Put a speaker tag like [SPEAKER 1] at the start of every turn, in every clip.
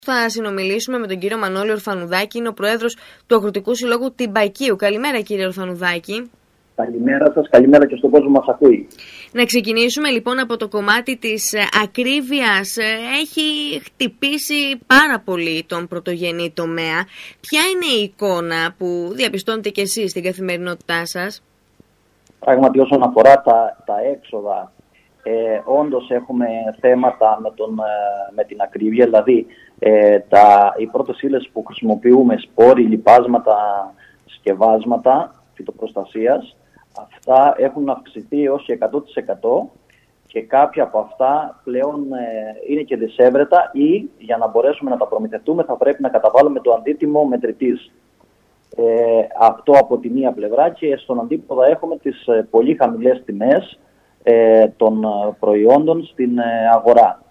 [SPEAKER 1] Θα συνομιλήσουμε με τον κύριο Μανώλη Ορφανουδάκη, είναι ο πρόεδρος του Αγροτικού Συλλόγου Τιμπαϊκίου. Καλημέρα, κύριε Ορφανουδάκη.
[SPEAKER 2] Καλημέρα σας, καλημέρα και στον κόσμο μας ακούει.
[SPEAKER 1] Να ξεκινήσουμε λοιπόν από το κομμάτι της ακρίβειας. Έχει χτυπήσει πάρα πολύ τον πρωτογενή τομέα. Ποια είναι η εικόνα που διαπιστώνετε κι εσείς στην καθημερινότητά σας?
[SPEAKER 2] Πράγματι, όσον αφορά τα έξοδα, όντως έχουμε θέματα με την ακρίβεια, δηλαδή οι πρώτες ύλες που χρησιμοποιούμε, σπόροι, λιπάσματα, σκευάσματα φυτοπροστασίας, αυτά έχουν αυξηθεί έως και 100% και κάποια από αυτά πλέον είναι και δυσέβρετα ή για να μπορέσουμε να τα προμηθευτούμε θα πρέπει να καταβάλουμε το αντίτιμο μετρητής. Αυτό από τη μία πλευρά, και στον αντίποδα έχουμε τις πολύ χαμηλές τιμές των προϊόντων στην αγορά.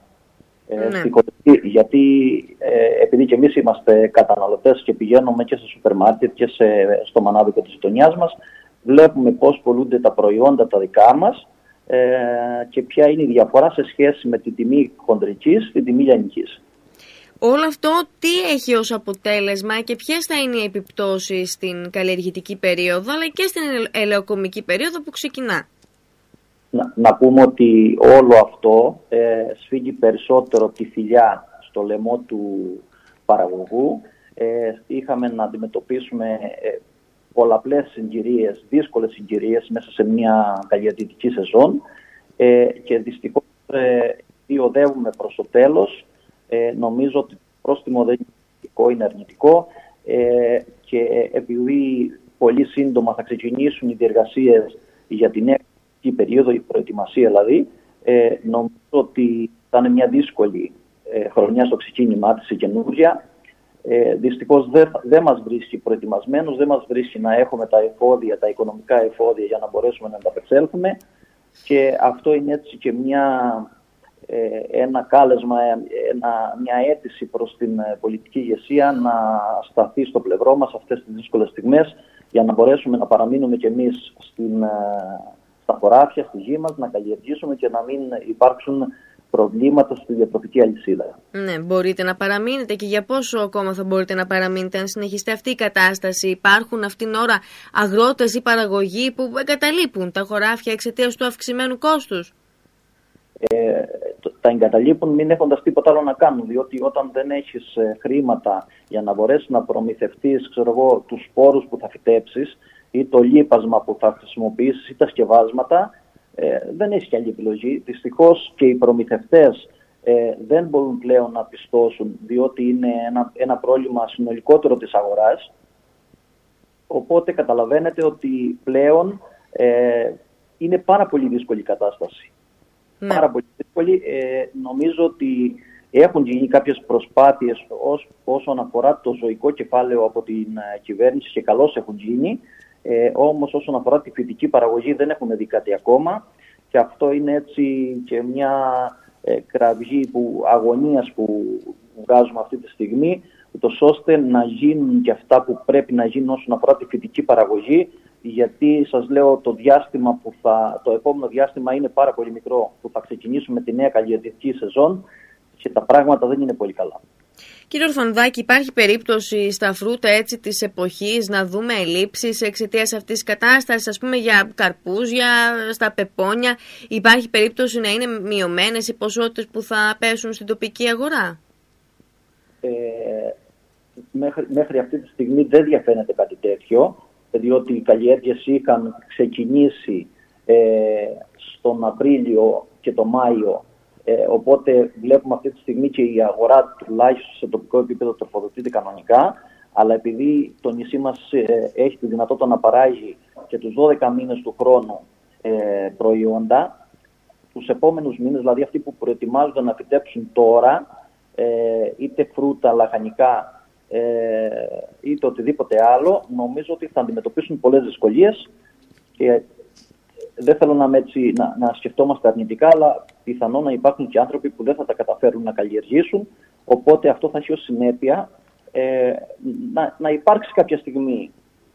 [SPEAKER 2] Γιατί επειδή και εμείς είμαστε καταναλωτές και πηγαίνουμε και στο σούπερ μάρκετ και στο μανάβικο της γειτονιάς μας, βλέπουμε πώς πωλούνται τα προϊόντα τα δικά μας και ποια είναι η διαφορά σε σχέση με την τιμή χοντρικής και την τιμή λιανικής.
[SPEAKER 1] Όλο αυτό τι έχει ως αποτέλεσμα και ποιες θα είναι οι επιπτώσεις στην καλλιεργητική περίοδο αλλά και στην ελαιοκομική περίοδο που ξεκινά?
[SPEAKER 2] Να πούμε ότι όλο αυτό σφίγγει περισσότερο τη θηλιά στο λαιμό του παραγωγού. Είχαμε να αντιμετωπίσουμε πολλαπλές συγκυρίες, δύσκολες συγκυρίες μέσα σε μια καλλιεργητική σεζόν και δυστυχώς οδεύουμε προς το τέλος. Νομίζω ότι το πρόστιμο δεν είναι αρνητικό και επειδή πολύ σύντομα θα ξεκινήσουν οι διεργασίες για την η περίοδο, η προετοιμασία δηλαδή, νομίζω ότι θα είναι μια δύσκολη χρονιά στο ξεκίνημά της η καινούργια. Δυστυχώς δεν μας βρίσκει προετοιμασμένους, δεν μας βρίσκει να έχουμε τα εφόδια, τα οικονομικά εφόδια για να μπορέσουμε να ανταπεξέλθουμε, και αυτό είναι έτσι και ένα κάλεσμα, μια αίτηση προς την πολιτική ηγεσία να σταθεί στο πλευρό μας αυτές τις δύσκολες στιγμές για να μπορέσουμε να παραμείνουμε κι εμείς στα χωράφια, στη γη μας, να καλλιεργήσουμε και να μην υπάρξουν προβλήματα στη διατροφική αλυσίδα.
[SPEAKER 1] Ναι, μπορείτε να παραμείνετε, και για πόσο ακόμα θα μπορείτε να παραμείνετε αν συνεχιστεί αυτή η κατάσταση? Υπάρχουν αυτήν την ώρα αγρότες ή παραγωγοί που εγκαταλείπουν τα χωράφια εξαιτίας του αυξημένου κόστους?
[SPEAKER 2] Τα εγκαταλείπουν μην έχοντας τίποτα άλλο να κάνουν, διότι όταν δεν έχεις χρήματα για να μπορέσεις να προμηθευτείς τους σπόρους που θα φυτέψεις ή το λίπασμα που θα χρησιμοποιήσεις ή τα σκευάσματα, δεν έχει και άλλη επιλογή. Δυστυχώς και οι προμηθευτές δεν μπορούν πλέον να πιστώσουν, διότι είναι ένα πρόβλημα συνολικότερο της αγοράς. Οπότε καταλαβαίνετε ότι πλέον είναι πάρα πολύ δύσκολη η κατάσταση. Ναι. Πάρα πολύ δύσκολη. Νομίζω ότι έχουν γίνει κάποιες προσπάθειες όσον αφορά το ζωικό κεφάλαιο από την κυβέρνηση και καλώς έχουν γίνει. Όμως όσον αφορά τη φυτική παραγωγή δεν έχουμε δει κάτι ακόμα, και αυτό είναι έτσι και μια κραυγή αγωνίας που βγάζουμε αυτή τη στιγμή, ούτως ώστε να γίνουν και αυτά που πρέπει να γίνουν όσον αφορά τη φυτική παραγωγή, γιατί σας λέω το επόμενο διάστημα είναι πάρα πολύ μικρό, που θα ξεκινήσουμε τη νέα καλλιεργητική σεζόν και τα πράγματα δεν είναι πολύ καλά.
[SPEAKER 1] Κύριε Ορφανουδάκη, υπάρχει περίπτωση στα φρούτα της εποχής να δούμε ελλείψεις εξαιτίας αυτής της κατάστασης, ας πούμε για καρπούζια, στα πεπόνια? Υπάρχει περίπτωση να είναι μειωμένες οι ποσότητες που θα πέσουν στην τοπική αγορά?
[SPEAKER 2] Μέχρι αυτή τη στιγμή δεν διαφαίνεται κάτι τέτοιο, διότι οι καλλιέργειες είχαν ξεκινήσει στον Απρίλιο και τον Μάιο. Οπότε βλέπουμε αυτή τη στιγμή και η αγορά τουλάχιστον σε τοπικό επίπεδο τροφοδοτείται κανονικά, αλλά επειδή το νησί μας έχει τη δυνατότητα να παράγει και τους 12 μήνες του χρόνου προϊόντα, τους επόμενους μήνες, δηλαδή αυτοί που προετοιμάζονται να φυτέψουν τώρα, είτε φρούτα, λαχανικά, είτε οτιδήποτε άλλο, νομίζω ότι θα αντιμετωπίσουν πολλές δυσκολίες και δεν θέλω να σκεφτόμαστε αρνητικά, αλλά πιθανόν να υπάρχουν και άνθρωποι που δεν θα τα καταφέρουν να καλλιεργήσουν, οπότε αυτό θα έχει ως συνέπεια να υπάρξει κάποια στιγμή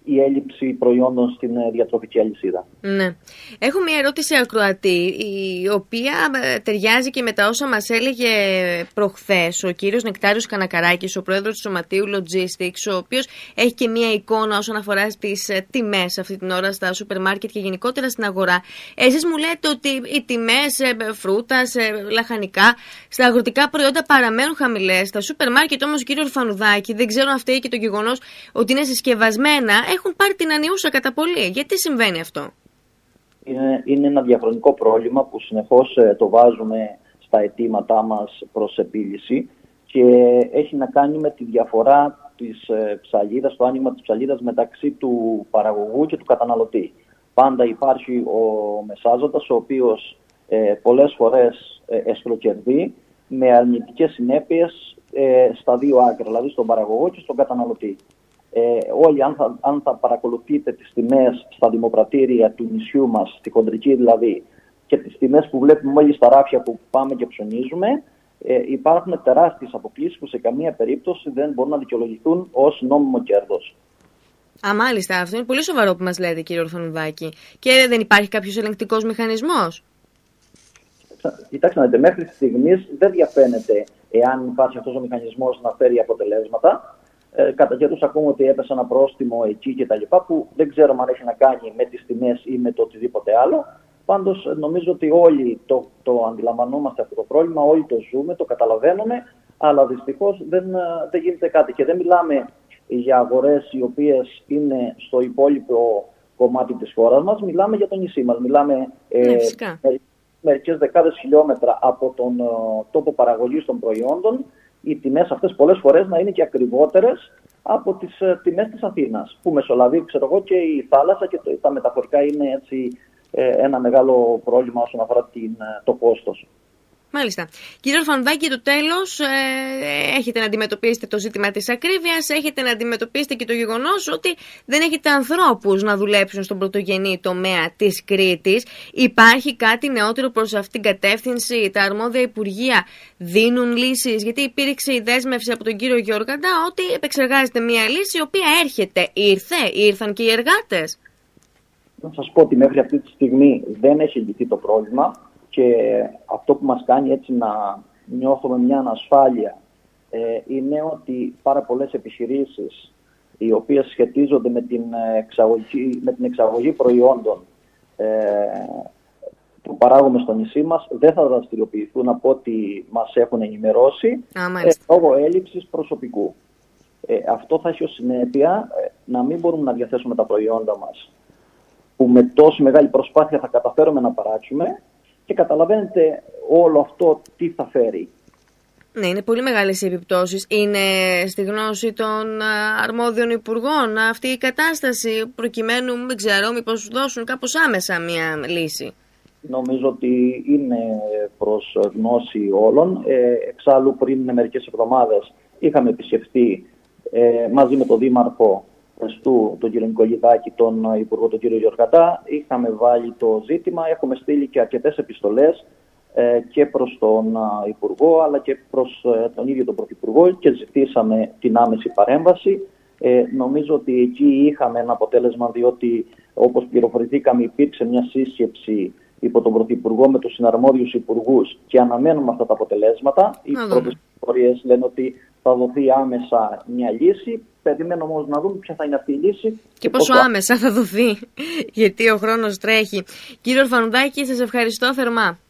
[SPEAKER 2] η έλλειψη προϊόντων στην διατροφική αλυσίδα.
[SPEAKER 1] Ναι. Έχω μια ερώτηση ακροατή, η οποία ταιριάζει και με τα όσα μας έλεγε προχθές ο κύριος Νεκτάριος Κανακαράκης, ο πρόεδρος του Σωματείου Logistics, ο οποίος έχει και μια εικόνα όσον αφορά στις τιμές αυτή την ώρα στα σούπερ μάρκετ και γενικότερα στην αγορά. Εσείς μου λέτε ότι οι τιμές φρούτας, λαχανικά, στα αγροτικά προϊόντα παραμένουν χαμηλές. Στα σούπερ μάρκετ όμως, κύριο Ορφανουδάκη, δεν ξέρω αν φταίει και το γεγονός ότι είναι συσκευασμένα, έχουν πάρει την ανιούσα κατά πολύ. Γιατί συμβαίνει αυτό?
[SPEAKER 2] Είναι ένα διαχρονικό πρόβλημα που συνεχώς το βάζουμε στα αιτήματά μας προς επίλυση και έχει να κάνει με τη διαφορά της ψαλίδας, το άνοιγμα της ψαλίδας μεταξύ του παραγωγού και του καταναλωτή. Πάντα υπάρχει ο μεσάζοντας, ο οποίος πολλές φορές εσχροκερδεί με αρνητικές συνέπειες στα δύο άκρα, δηλαδή στον παραγωγό και στον καταναλωτή. Όλοι αν θα παρακολουθείτε τις τιμές στα δημοπρατήρια του νησιού μας, στη χοντρική δηλαδή, και τις τιμές που βλέπουμε όλοι στα ράφια που πάμε και ψωνίζουμε, υπάρχουν τεράστιες αποκλίσεις που σε καμία περίπτωση δεν μπορούν να δικαιολογηθούν ως νόμιμο κέρδος.
[SPEAKER 1] Μάλιστα, αυτό είναι πολύ σοβαρό που μας λέτε, κύριε Ορφανουδάκη. Και δεν υπάρχει κάποιος ελεγκτικός μηχανισμός?
[SPEAKER 2] Κοιτάξτε, μέχρι στιγμής δεν διαφαίνεται εάν υπάρχει αυτός ο μηχανισμός να φέρει αποτελέσματα. Κατά καιρούς ακούμε ότι έπεσε ένα πρόστιμο εκεί κτλ. Που δεν ξέρουμε αν έχει να κάνει με τις τιμές ή με το οτιδήποτε άλλο. Πάντως νομίζω ότι όλοι το αντιλαμβανόμαστε αυτό το πρόβλημα, όλοι το ζούμε, το καταλαβαίνουμε, αλλά δυστυχώς δεν γίνεται κάτι. Και δεν μιλάμε για αγορές οι οποίες είναι στο υπόλοιπο κομμάτι της χώρας μας, μιλάμε για το νησί μας. Μιλάμε μερικές δεκάδες χιλιόμετρα από τον τόπο παραγωγής των προϊόντων, οι τιμές αυτές πολλές φορές να είναι και ακριβότερες από τις τιμές της Αθήνας, που μεσολαβεί, ξέρω εγώ, και η θάλασσα και τα μεταφορικά είναι έτσι ένα μεγάλο πρόβλημα όσον αφορά το κόστος.
[SPEAKER 1] Μάλιστα. Κύριε Ορφανουδάκη, το τέλος, έχετε να αντιμετωπίσετε το ζήτημα της ακρίβειας, έχετε να αντιμετωπίσετε και το γεγονός ότι δεν έχετε ανθρώπους να δουλέψουν στον πρωτογενή τομέα της Κρήτης. Υπάρχει κάτι νεότερο προς αυτήν την κατεύθυνση? Τα αρμόδια υπουργεία δίνουν λύσεις? Γιατί υπήρξε η δέσμευση από τον κύριο Γιώργαντα ότι επεξεργάζεται μια λύση η οποία ήρθαν και οι εργάτες.
[SPEAKER 2] Να σας πω ότι μέχρι αυτή τη στιγμή δεν έχει λυθεί το πρόβλημα. Και αυτό που μας κάνει έτσι να νιώθουμε μια ανασφάλεια είναι ότι πάρα πολλές επιχειρήσεις οι οποίες σχετίζονται με την εξαγωγή προϊόντων που παράγουμε στο νησί μας δεν θα δραστηριοποιηθούν από ό,τι μας έχουν ενημερώσει λόγω έλλειψης προσωπικού. Αυτό θα έχει ως συνέπεια να μην μπορούμε να διαθέσουμε τα προϊόντα μας που με τόση μεγάλη προσπάθεια θα καταφέρουμε να παράξουμε. Και καταλαβαίνετε όλο αυτό τι θα φέρει.
[SPEAKER 1] Ναι, είναι πολύ μεγάλες οι επιπτώσεις. Είναι στη γνώση των αρμόδιων υπουργών αυτή η κατάσταση, προκειμένου, δεν ξέρω, μήπως δώσουν κάπως άμεσα μια λύση?
[SPEAKER 2] Νομίζω ότι είναι προς γνώση όλων. Εξάλλου πριν μερικές εβδομάδες είχαμε επισκεφτεί μαζί με τον Δήμαρχο τον κύριο Νικολιδάκη, τον Υπουργό, τον κύριο Γιωργαντά, είχαμε βάλει το ζήτημα, έχουμε στείλει και αρκετές επιστολές και προς τον Υπουργό αλλά και προς τον ίδιο τον Πρωθυπουργό και ζητήσαμε την άμεση παρέμβαση. Νομίζω ότι εκεί είχαμε ένα αποτέλεσμα, διότι όπως πληροφορηθήκαμε υπήρξε μια σύσκεψη υπό τον Πρωθυπουργό με τους συναρμόδιους υπουργούς και αναμένουμε αυτά τα αποτελέσματα. Οι πρώτες πληροφορίες λένε ότι θα δοθεί άμεσα μια λύση. Περιμένουμε όμως να δούμε ποια θα είναι αυτή η λύση.
[SPEAKER 1] Και πόσο άμεσα θα δοθεί, γιατί ο χρόνος τρέχει. Κύριε Ορφανουδάκη, σας ευχαριστώ θερμά.